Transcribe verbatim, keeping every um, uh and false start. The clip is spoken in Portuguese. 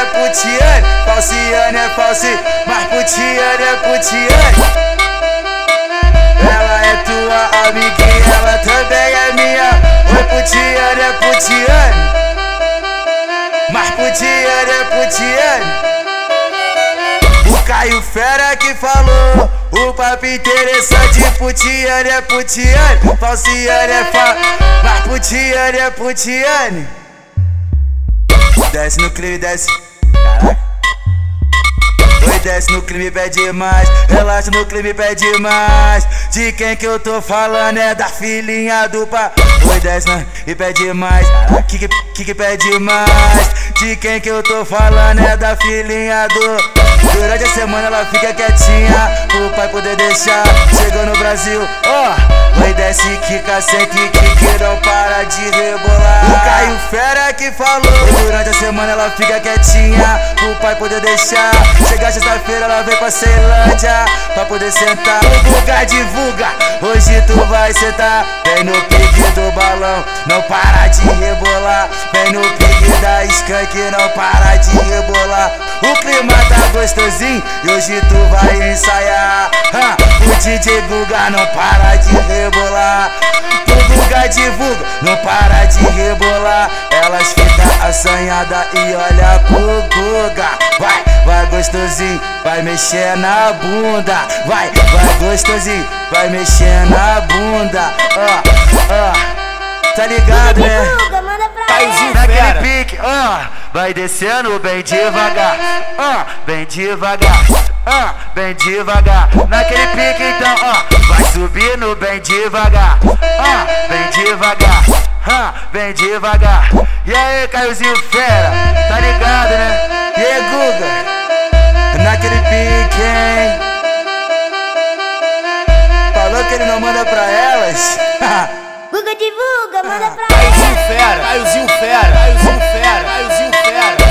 putiane, falciane é falsi, mas putiane é putiane. Ela é tua amiguinha, ela também é minha. Oi, putiane é putiane, mas putiane é putiane. O Caio Fera que falou o papo interessante. Putiane é putiane, falciane é fa, mas putiane é putiane. Desce no clima, desce. Caraca. Oi, desce no clima e pede mais. Relaxa no clima e pede mais. De quem que eu tô falando é da filhinha do pa. Oi, desce no e pede mais. Que que, que que pede mais? De quem que eu tô falando é da filhinha do. Durante a semana ela fica quietinha pro pai poder deixar. Chegou no Brasil, ó oh. Oi, desce, quica, sente, que que não para de rebolar. O Caio Fera que falou. Durante a semana ela fica quietinha pro pai poder deixar. Chega sexta-feira ela vem pra Ceilândia pra poder sentar. O Guga divulga, hoje tu vai sentar. Vem no pique do balão, não para de rebolar. Vem no pique da skunk, não para de rebolar. O clima tá gostosinho e hoje tu vai ensaiar. Ha, o D J Guga não para de rebolar. O Guga divulga, não para de rebolar. Elas ficam assanhadas e olha pro Guga. Vai, vai gostosinho, vai mexer na bunda. Vai, vai gostosinho, vai mexer na bunda. Ó, ó, tá ligado, né? Naquele pique, ó, vai descendo bem devagar. Ó, bem devagar. Ó, bem devagar. Naquele pique então, ó, vai subindo bem devagar. Ó, bem devagar. Ó, bem devagar. E aí, Caiozinho Fera, tá ligado, né? E aí, Guga, naquele pique, hein? Falou que ele não manda pra elas. Guga divulga, manda pra Caiozinho Fera, Caiozinho Fera, Caiozinho Fera, Caiozinho Fera.